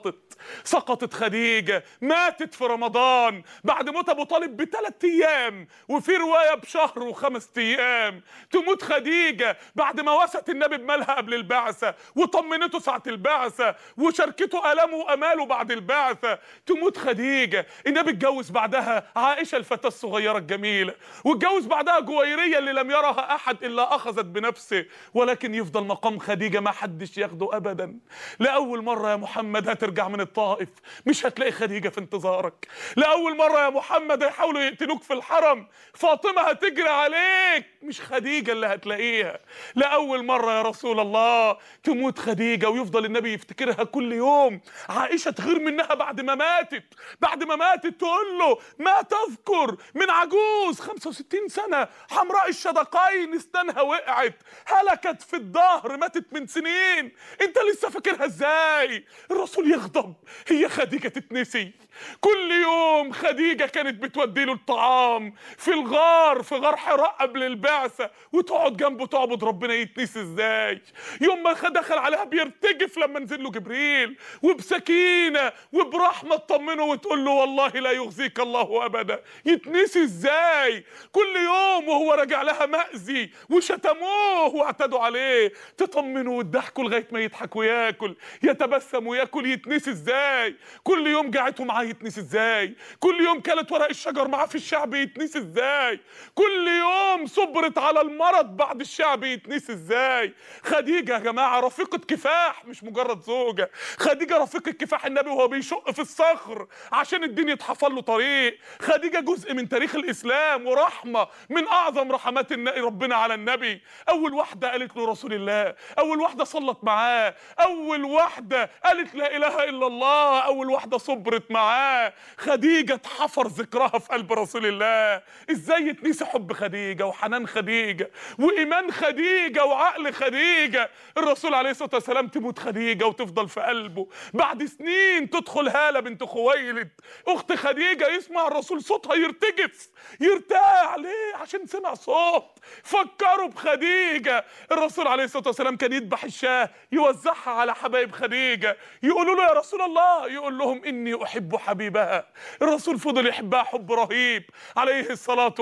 سقطت خديجة، ماتت في رمضان بعد موت ابو طالب ب3 ايام، وفي رواية بشهر و5 ايام. تموت خديجة بعد ما وست النبي بمالها قبل البعثة وطمنته ساعة البعثة وشاركته آلامه وأماله بعد البعثة. تموت خديجة. النبي اتجوز بعدها عائشة الفتاة الصغيرة الجميلة، واتجوز بعدها جويرية اللي لم يرها أحد إلا أخذت بنفسه، ولكن يفضل مقام خديجة ما حدش ياخده أبدا. لأول مرة يا محمد هترجع من الطائف مش هتلاقي خديجة في انتظارك. لأول مرة يا محمد هيحاولوا يقتلوك في الحرم، فاطمة هتجري عليك مش خديجة اللي هتلاقيها. لأول مرة يا رسول الله تموت خديجة ويفضل النبي يفتكرها كل يوم. عائشة تغير منها بعد ما ماتت تقول له ما تذكر من عجوز 65 سنة حمراء الشدقين اسنانها وقعت هلكت في الظهر ماتت من سنين، انت لسه فاكرها ازاي؟ الرسول يغضب، هي خديجة تتنسي؟ كل يوم خديجة كانت بتودي له الطعام في غار حراء قبل البعثة وتقعد جنبه تعبد ربنا، يتنسي ازاي؟ يوم ما دخل عليها بيرتجف لما نزل له جبريل وبسكينة وبرحمة تطمنه وتقول له والله لا يخزيك الله أبدا، يتنسي ازاي؟ كل يوم وهو راجع لها مأذي وشتموه واعتدوا عليه تطمنه وتضحكوا لغاية ما يضحك وياكل، يتبسم وياكل، يتنسي ازاي؟ كل يوم قعدته معاه يتنسي ازاي؟ كل يوم كلت ورق الشجر معاه في الشعب يتنسي ازاي؟ كل يوم صبرت على المرض بعد الشعب يتنسي ازاي؟ خديجة يا جماعة رفيقة كفاح مش مجرد زوجة، خديجة رفيقة كفاح النبي وهو بيشق في الصخر عشان الدين يتحفر له طريق. خديجة جزء من تاريخ الإسلام ورحمة من أعظم رحمات ربنا على النبي. أول واحدة قالت له رسول الله، أول واحدة صلت معاه، أول واحدة قالت لا إله إلا الله، أول واحدة صبرت معاه. خديجة اتحفر ذكرها في قلب رسول الله. إزاي يتنسي حب خديجة وحنان خديجة وإيمان خديجة وعقل خديجة؟ الرسول عليه الصلاة والسلام تموت خديجة وتفضل في قلبه. بعد سنين تدخل هالة بنت خويلد أخت خديجة، يسمع الرسول صوتها يرتاع ليه؟ عشان سمع صوت فكروا بخديجة. الرسول عليه الصلاة والسلام كان يذبح الشاه يوزعها على حبايب خديجة، يقولوا له يا رسول الله، يقول لهم إني أحب حبيبها. الرسول فضل يحبها حب رهيب عليه الصلاة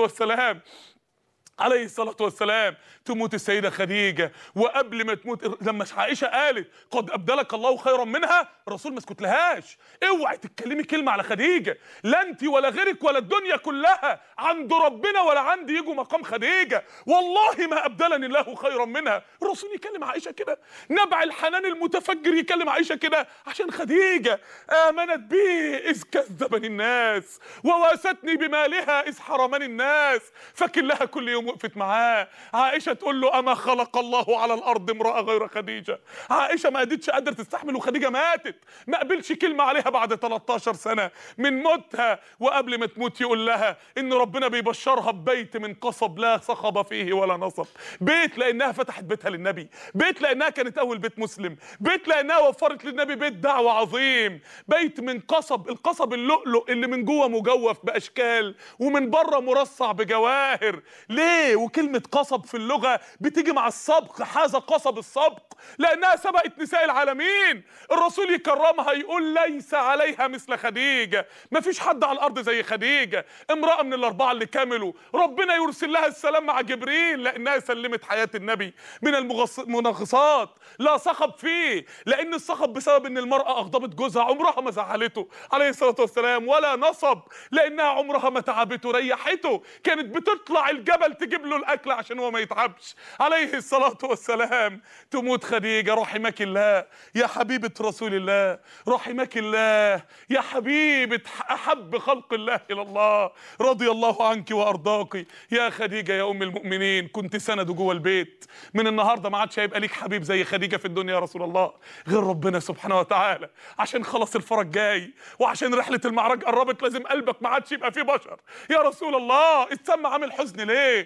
والسلام. تموت السيدة خديجة، وقبل ما تموت لما عائشة قالت قد أبدلك الله خيرا منها، الرسول ما سكت لهاش، اوعي تتكلمي كلمة على خديجة، لا انت ولا غيرك ولا الدنيا كلها عند ربنا ولا عندي يجوا مقام خديجة، والله ما أبدلني الله خيرا منها. الرسول يكلم عائشة كده، نبع الحنان المتفجر يكلم عائشة كده عشان خديجة آمنت بي إذ كذبني الناس وواستني بمالها إذ حرمني الناس، فكن لها كل يوم وقفت معاه. عائشة تقول له أما خلق الله على الأرض امرأة غير خديجة؟ عائشة ما قدرتش تستحمل وخديجة ماتت، ما قبلش كلمة عليها بعد 13 سنة من موتها. وقبل ما تموت يقول لها إن ربنا بيبشرها ببيت من قصب لا صخب فيه ولا نصب، بيت لأنها فتحت بيتها للنبي، بيت لأنها كانت أول بيت مسلم، بيت لأنها وفرت للنبي بيت دعوة عظيم، بيت من قصب، القصب اللؤلؤ اللي من جوه مجوف بأشكال ومن بره مرصع بجواهر. ليه؟ وكلمة قصب في اللغة بتيجي مع السبق، حاز قصب السبق لأنها سبقت نساء العالمين. الرسول يكرمها يقول ليس عليها مثل خديجة، مفيش حد على الأرض زي خديجة، امرأة من الأربعة اللي كملوا ربنا يرسل لها السلام مع جبريل لأنها سلمت حياة النبي من المنغصات لا صخب فيه، لأن الصخب بسبب أن المرأة أغضبت جوزها عمرها ما زعلته عليه الصلاة والسلام، ولا نصب لأنها عمرها ما تعبته ريحته، كانت بتطلع الجبل تجيب له الأكل عشان هو ما يتعبش عليه الصلاة والسلام. تموت خديجة، رحمك الله يا حبيبة رسول الله، رحمك الله يا حبيبة أحب خلق الله إلى الله، رضي الله عنك وأرضاك يا خديجة يا أم المؤمنين، كنت سند جوه البيت. من النهاردة ما عادش هيبقى ليك حبيب زي خديجة في الدنيا يا رسول الله غير ربنا سبحانه وتعالى، عشان خلاص الفرج جاي وعشان رحلة المعراج قربت، لازم قلبك ما عادش يبقى فيه بشر يا رسول الله. السما عامل حزن ليه؟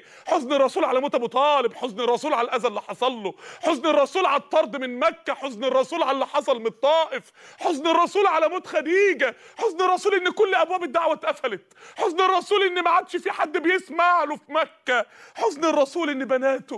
حزن الرسول على موت ابو طالب، حزن الرسول على الاذى اللي حصل له، حزن الرسول على الطرد من مكه، حزن الرسول على اللي حصل من الطائف، حزن الرسول على موت خديجه، حزن الرسول ان كل ابواب الدعوه اتقفلت، حزن الرسول ان ما عادش في حد بيسمع له في مكه، حزن الرسول ان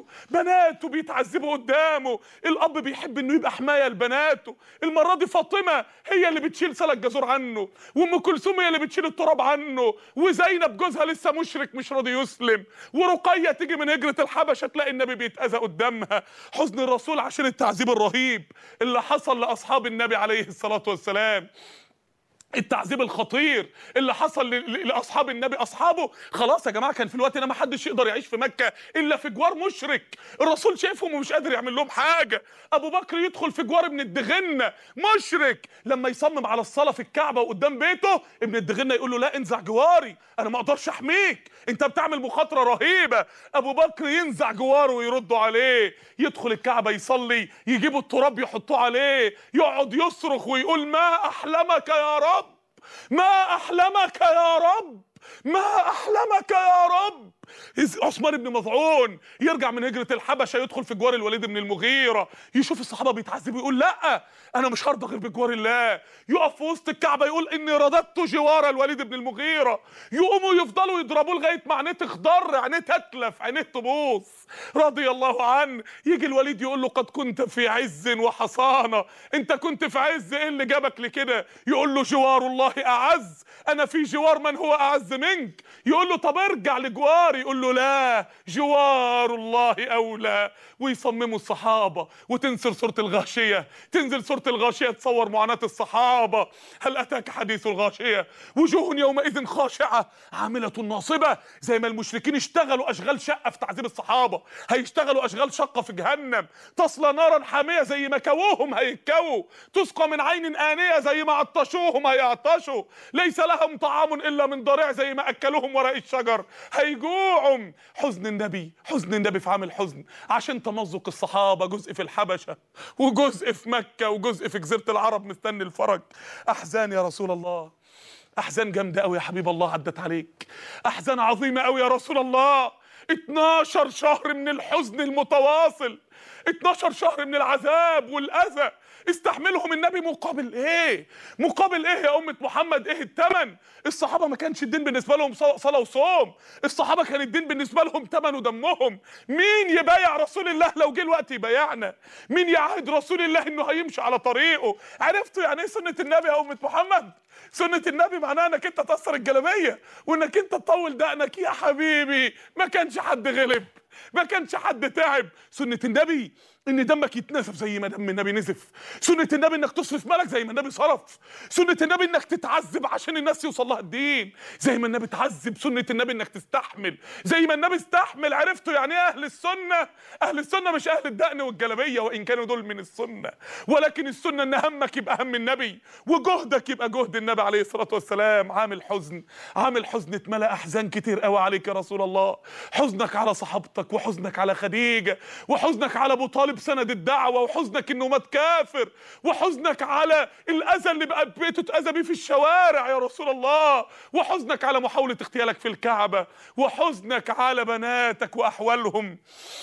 بناته بيتعذبوا قدامه، الاب بيحب انه يبقى حمايه لبناته، المره دي فاطمه هي اللي بتشيل سلة الجزور عنه، وام كلثوم هي اللي بتشيل التراب عنه، وزينب جوزها لسه مشرك مش راضي يسلم، ورقيه تيجي من هجره الحبشه تلاقي النبي بيتاذى قدامها، حزن الرسول عشان التعذيب الرهيب اللي حصل لاصحاب النبي عليه الصلاه والسلام، التعذيب الخطير اللي حصل لاصحاب النبي. اصحابه خلاص يا جماعه كان في الوقت ده ما حدش يقدر يعيش في مكه الا في جوار مشرك، الرسول شايفهم ومش قادر يعمل لهم حاجه، ابو بكر يدخل في جوار ابن الدغنه مشرك، لما يصمم على الصلاه في الكعبه وقدام بيته ابن الدغنه يقول له لا انزع جواري انا ما اقدرش احميك، انت بتعمل مخاطره رهيبه، ابو بكر ينزع جواره ويردوا عليه، يدخل الكعبه يصلي يجيبوا التراب يحطوه عليه، يقعد يصرخ ويقول ما احلمك يا رب، ما أحلمك يا رب، ما أحلمك يا رب. عثمان بن مظعون يرجع من هجرة الحبشة يدخل في جوار الوليد بن المغيرة، يشوف الصحابة بيتعذبوا يقول لا أنا مش هرضى غير بجوار الله، يقف في وسط الكعبة يقول إني رددت جوار الوليد بن المغيرة، يقوموا يفضلوا يضربوه لغاية ما عينيه تخضر، عينيه تتلف، عينيه تبوظ رضي الله عنه، يجي الوليد يقول له قد كنت في عز وحصانة، أنت كنت في عز إيه اللي جابك لكده؟ يقول له جوار الله أعز، أنا في جوار من هو أعز منك، يقول له طب ارجع لجواري، يقول له لا جوار الله أولى، ويصمموا الصحابة وتنزل سورة الغاشية، تنزل سورة الغاشية تصور معاناة الصحابة، هل أتاك حديث الغاشية وجوه يومئذ خاشعة عاملة ناصبة، زي ما المشركين اشتغلوا أشغال شقة في تعذيب الصحابة هيشتغلوا أشغال شقة في جهنم، تصلى نارا حامية زي ما كووهم هيتكووا، تسقى من عين آنية زي ما عطشوهم هيعطشوا، ليس لهم طعام إلا من ضريع زي ما أكلوهم ورق الشجر هيجوعوا. حزن النبي في عام الحزن عشان تمزق الصحابة، جزء في الحبشة وجزء في مكة وجزء في جزيرة العرب مستني الفرج، أحزان يا رسول الله، أحزان جامدة أوي يا حبيب الله عدت عليك، أحزان عظيمة أوي يا رسول الله، 12 شهر من الحزن المتواصل، 12 شهر من العذاب والأذى استحملهم النبي مقابل ايه؟ مقابل ايه يا أمة محمد؟ ايه التمن؟ الصحابة ما كانش الدين بالنسبة لهم صلاة وصوم، الصحابة كان الدين بالنسبة لهم تمن ودمهم، مين يبايع رسول الله لو جه الوقت يبايعنا؟ مين يعهد رسول الله انه هيمشي على طريقه؟ عرفتوا يعني ايه سنة النبي يا أمة محمد؟ سنة النبي معناها انك انت تأثر الجلابية وانك انت تطول دقنك يا حبيبي، ما كانش حد غلب، ما كانش حد تعب، سنة النبي ان دمك يتنزف زي ما دم النبي نزف، سنة النبي انك تصرف مالك زي ما النبي صرف، سنة النبي انك تتعذب عشان الناس يوصل لها الدين زي ما النبي اتعذب، سنة النبي انك تستحمل زي ما النبي استحمل. عرفتوا يعني ايه اهل السنة؟ اهل السنة مش اهل الدقن والجلابية وان كانوا دول من السنة، ولكن السنة ان همك يبقى هم النبي وجهدك يبقى جهد النبي عليه الصلاة والسلام. عام الحزن اتملأ احزان كتير قوي عليك يا رسول الله، حزنك على صحابتك، وحزنك على خديجة، وحزنك على ابو طالب سند الدعوة، وحزنك انه مات كافر، وحزنك على الاذى اللي بقى بيته اتأذى بيه في الشوارع يا رسول الله، وحزنك على محاولة اغتيالك في الكعبة، وحزنك على بناتك واحوالهم.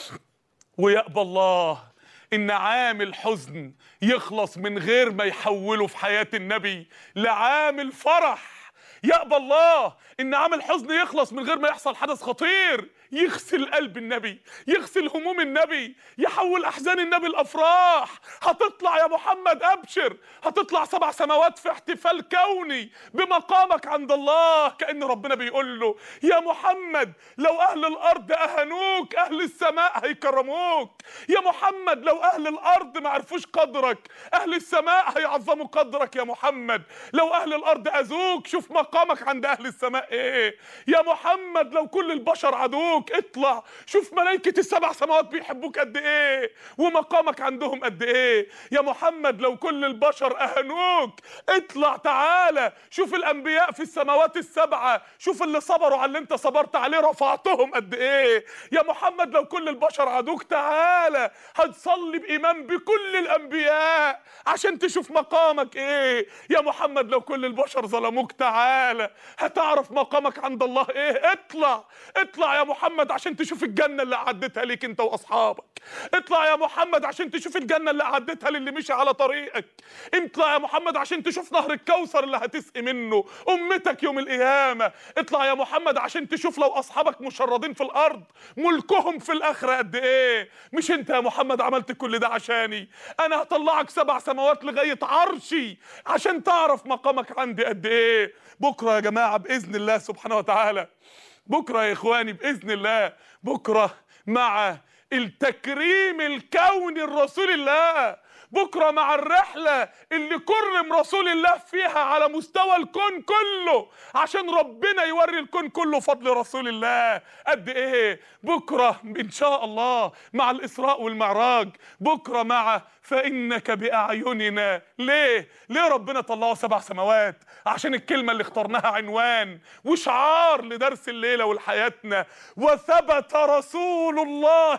ويأبى الله ان عام الحزن يخلص من غير ما يحوله في حياة النبي لعام الفرح. يأبى الله ان عام الحزن يخلص من غير ما يحصل حدث خطير يغسل قلب النبي، يغسل هموم النبي، يحول احزان النبي الافراح. هتطلع يا محمد ابشر، هتطلع 7 سماوات في احتفال كوني بمقامك عند الله، كأن ربنا بيقول له يا محمد لو اهل الارض اهانوك اهل السماء هيكرموك، يا محمد لو اهل الارض ما عرفوش قدرك اهل السماء هيعظموا قدرك، يا محمد لو اهل الارض اذوك شوف مقامك عند اهل السماء ايه، يا محمد لو كل البشر عدوك اطلع شوف ملائكة ال7 سماوات بيحبوك قد ايه ومقامك عندهم قد ايه. ايه؟ يا محمد لو كل البشر اهانوك اطلع تعالى شوف الانبياء في السماوات السبعة، شوف اللي صبروا على اللي انت صبرت عليه رفعتهم قد ايه. يا محمد لو كل البشر عادوك تعالى هتصلي بإيمان بكل الانبياء عشان تشوف مقامك ايه. يا محمد لو كل البشر ظلموك تعالى هتعرف مقامك عند الله ايه. اطلع يا محمد عشان تشوف الجنة اللي اعدتها ليك انت واصحابك. اطلع يا محمد عشان تشوف الجنة اللي اعدتها للي مشي على طريقك. اطلع يا محمد عشان تشوف نهر الكوثر اللي هتسقي منه امتك يوم القيامة. اطلع يا محمد عشان تشوف لو اصحابك مشردين في الارض ملكهم في الاخرة قد ايه. مش انت يا محمد عملت كل ده عشاني؟ انا هطلعك 7 سماوات لغاية عرشي عشان تعرف مقامك عندي قد ايه. بكرة يا جماعة بإذن الله سبحانه وتعالى، بكرة يا إخواني بإذن الله، بكرة مع التكريم الكوني لرسول الله، بكرة مع الرحلة اللي كرم رسول الله فيها على مستوى الكون كله عشان ربنا يوري الكون كله فضل رسول الله قد ايه. بكرة ان شاء الله مع الإسراء والمعراج، بكرة مع فإنك بأعيننا. ليه ربنا طلعه 7 سماوات؟ عشان الكلمة اللي اخترناها عنوان وشعار لدرس الليلة ولحياتنا. وثبت رسول الله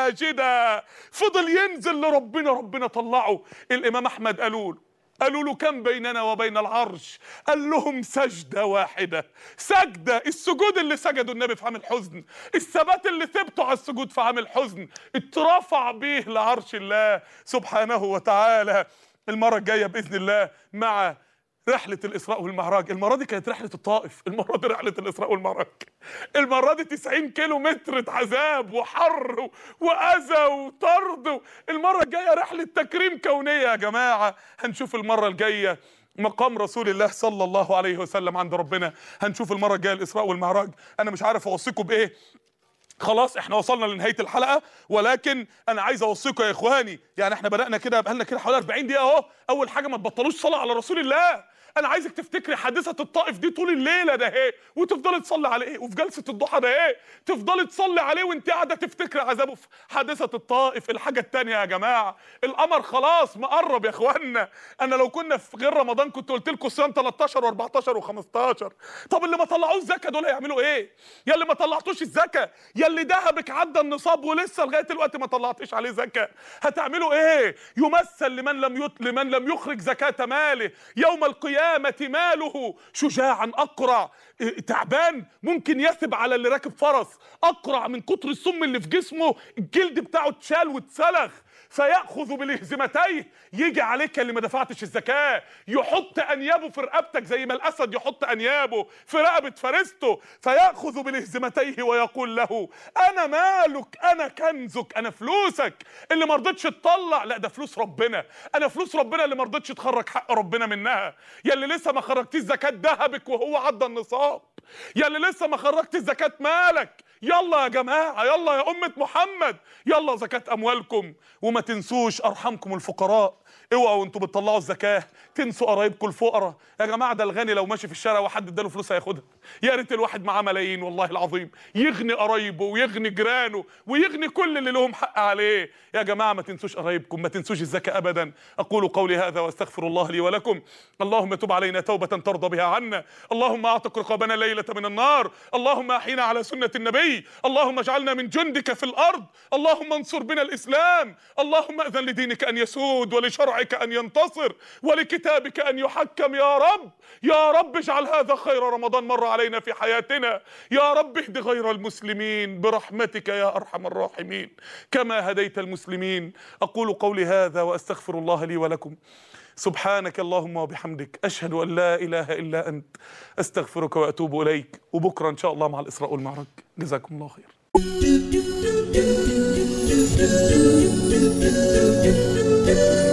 ساجدا، فضل ينزل لربنا، ربنا طلعه. الإمام أحمد قالوا له كم بيننا وبين العرش؟ قال لهم سجدة واحدة. سجدة، السجود اللي سجده النبي في عام الحزن، الثبات اللي ثبته على السجود في عام الحزن اترفع بيه لعرش الله سبحانه وتعالى. المرة الجاية بإذن الله مع رحلة الإسراء والمعراج. المرة دي كانت رحلة الطائف، المرة دي رحلة الإسراء والمعراج. المرة دي 90 كيلو متر عذاب وحر وأذى وطرد. المرة الجاية رحلة تكريم كونية يا جماعة. هنشوف المرة الجاية مقام رسول الله صلى الله عليه وسلم عند ربنا. هنشوف المرة الجاية الإسراء والمعراج. أنا مش عارف أوصيكم بإيه، خلاص احنا وصلنا لنهايه الحلقه، ولكن انا عايز اوصيكم يا اخواني، يعني احنا بدانا كده بقالنا كده حوالي 40 دقيقه اهو. اول حاجه ما تبطلوش صلاه على رسول الله. انا عايزك تفتكري حادثه الطائف دي طول الليله ده ايه، وتفضلي تصلي عليه، وفي جلسه الضحى ده ايه تفضلي تصلي عليه وانت قاعده تفتكري عذابه في حادثه الطائف. الحاجه الثانيه يا جماعه، القمر خلاص مقرب يا اخوانا. انا لو كنا في غير رمضان كنت قلت لكم صيام 13 و14 و15. طب اللي ما طلعوش زكاه دول هيعملوا ايه؟ يا اللي ما طلعتوش الزكاه، يا اللي ذهبك عدى النصاب ولسه لغايه دلوقتي ما طلعتيش عليه زكاه، هتعملوا ايه؟ يمثل لمن لم يخرج زكاه ماله يوم القيامه ماله شجاعا اقرع، تعبان ممكن يثب على اللي راكب فرس، اقرع من كتر السم اللي في جسمه الجلد بتاعه اتشال واتسلخ، فيأخذ بالهزمتيه. يجي عليك اللي ما دفعتش الزكاة يحط أنيابه في رقبتك زي ما الأسد يحط أنيابه في رقبة فريسته، فيأخذ بالهزمتيه ويقول له أنا مالك، أنا كنزك، أنا فلوسك اللي ما رضيتش تطلع. لا ده فلوس ربنا، أنا فلوس ربنا اللي ما رضيتش تخرج حق ربنا منها. يا اللي لسه ما خرجتيش زكاة ذهبك وهو عدى النصاب، يا اللي لسه ما خرجتش زكاة مالك، يلا يا جماعة، يلا يا أمة محمد، يلا زكاة أموالكم. وما تنسوش أرحمكم الفقراء. اوعوا وانتوا بتطلعوا الزكاة تنسوا قرايبكم الفقراء. يا جماعة ده الغني لو ماشي في الشارع وحد اداله فلوس هياخدها. يا ريت الواحد معاه ملايين والله العظيم يغني قرايبه ويغني جيرانه ويغني كل اللي لهم حق عليه. يا جماعة ما تنسوش قرايبكم، ما تنسوش الزكاة أبدا. أقول قولي هذا واستغفر الله لي ولكم. اللهم تب علينا توبة ترضى بها عنا، اللهم أعتق رقابنا ليلة من النار، اللهم أحينا على سنة النبي، اللهم اجعلنا من جندك في الأرض، اللهم انصر بنا الإسلام، اللهم أذن لدينك أن يسود ولشرعك أن ينتصر ولكتابك أن يحكم. يا رب يا رب اجعل هذا خير رمضان مر علينا في حياتنا. يا رب اهد غير المسلمين برحمتك يا أرحم الراحمين كما هديت المسلمين. أقول قولي هذا وأستغفر الله لي ولكم. سبحانك اللهم وبحمدك، أشهد أن لا إله إلا أنت، أستغفرك وأتوب إليك. وبكرة إن شاء الله مع الإسراء والمعراج. جزاكم الله خير.